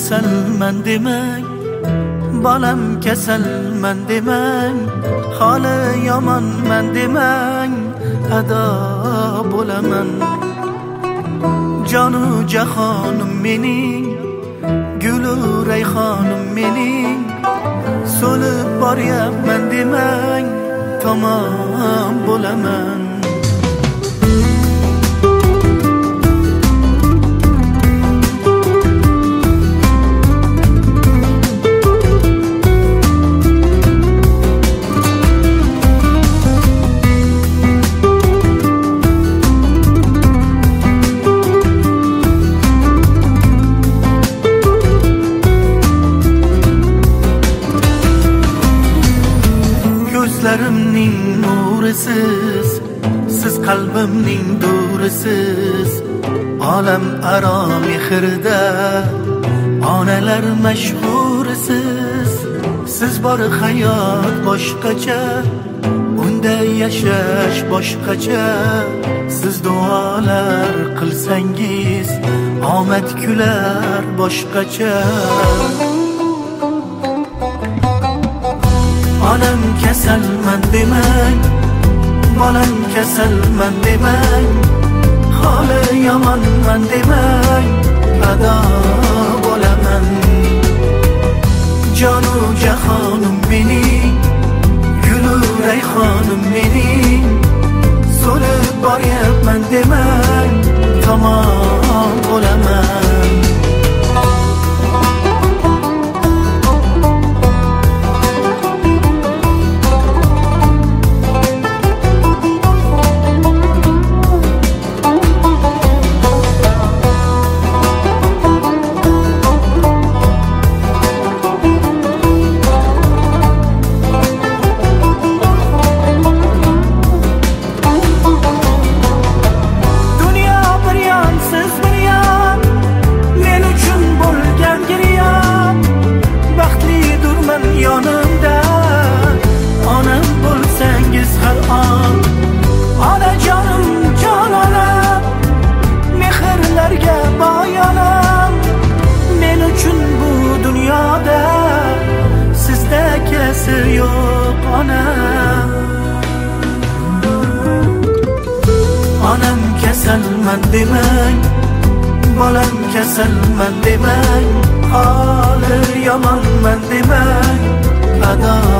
kasalman demang, bolam kasalman demang, holi yomonman demang, ado bo'laman. Jonu jahonim mening, gulu rayhonim mening, so'lib boryapman demang, tamom bo'laman. Ko'zlarimning nurisiz, siz qalbimning durisiz, olam aro mehrda onalar mashhurisiz. Siz bor hayot boshqacha, unda yashash boshqacha. Siz duolar qilsangiz omad kular boshqacha. Onam kasalman demang, bolam kasalman demang, holi yomonman demang, ado bo'laman. Jonu jahonim mening, gulu rayhonim mening, so'lib boryapman demang, tamom bo'laman. Yonimda onam bo'lsangiz har on, onajonim jononim, mehrlarga boy onam. Men uchun bu dunyoda sizdakasi yo'q onam. Onam kasalman demang, bolam kasalman demang, holi yomonman demang, ado